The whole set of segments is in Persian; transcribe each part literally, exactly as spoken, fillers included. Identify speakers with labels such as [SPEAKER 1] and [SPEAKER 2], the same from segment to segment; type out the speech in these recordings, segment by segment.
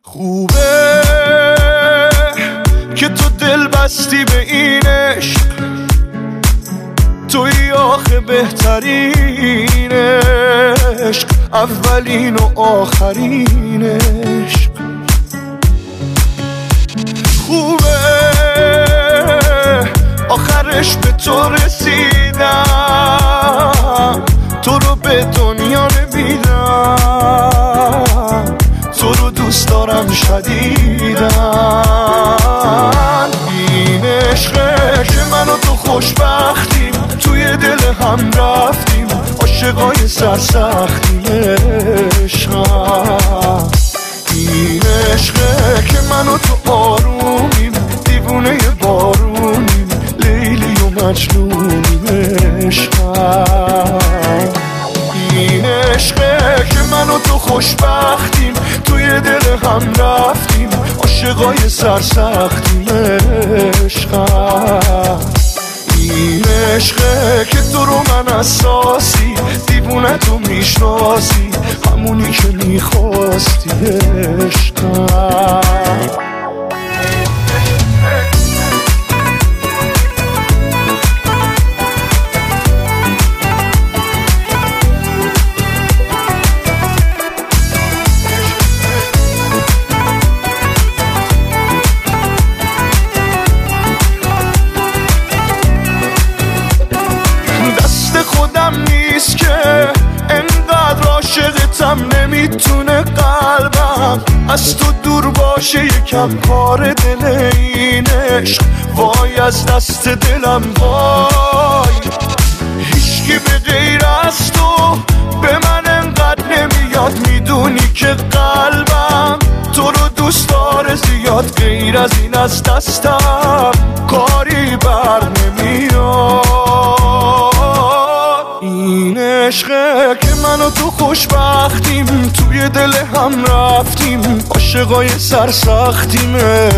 [SPEAKER 1] خوبه که تو دل بستی به این عشق، توی آخه بهترین عشق، اولین و آخرین عشق. خوبه آخرش به تو رسیدم، تو رو به دنیا نمیدم، تو رو دوست دارم شدیدن. این عشقه که من و تو خوشبختیم، توی دل هم رفتیم، عاشقای سرسختیم. عشقم این عشقه که من و تو آرومیم، دیوونه بارونیم، لیلی و مجنونیم. عشقم این عشقه که من و تو خوشبختیم، توی دل هم رفتیم، عاشقای سرسختیم. عشقم این عشقه که تو رو من اساسی، دیوونه تو میشناسی، همونی که میخواستی. عشقم خودم نیست که انقدر عاشقتم، نمیتونه قلبم از تو دور باشه، یکم کار دل این عشق. وای از دست دلم وای، هیچکی به غیر از تو به من انقدر نمیاد. میدونی که قلبم تو رو دوست داره زیاد، غیر از این از دستم کاری بر نمیاد. این عشقه که من و تو خوشبختیم، توی دل هم رفتیم، عاشقای سرسختیم.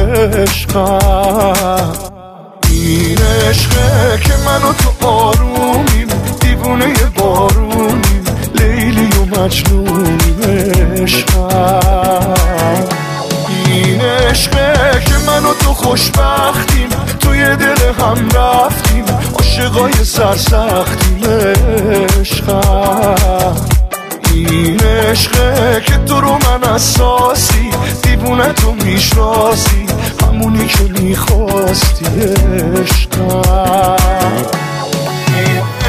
[SPEAKER 1] عشقم این عشقه که من و تو آرومیم، دیوونه بارونیم، لیلی و مجنونیم. عشقم این عشقه که من و تو خوشبختیم، توی دل هم رفتیم، عاشقای سرسختیم. عشقم این عشقه که تو رو من اساسی، دیوونه تو میشناسی، همونی که میخواستی. عشقم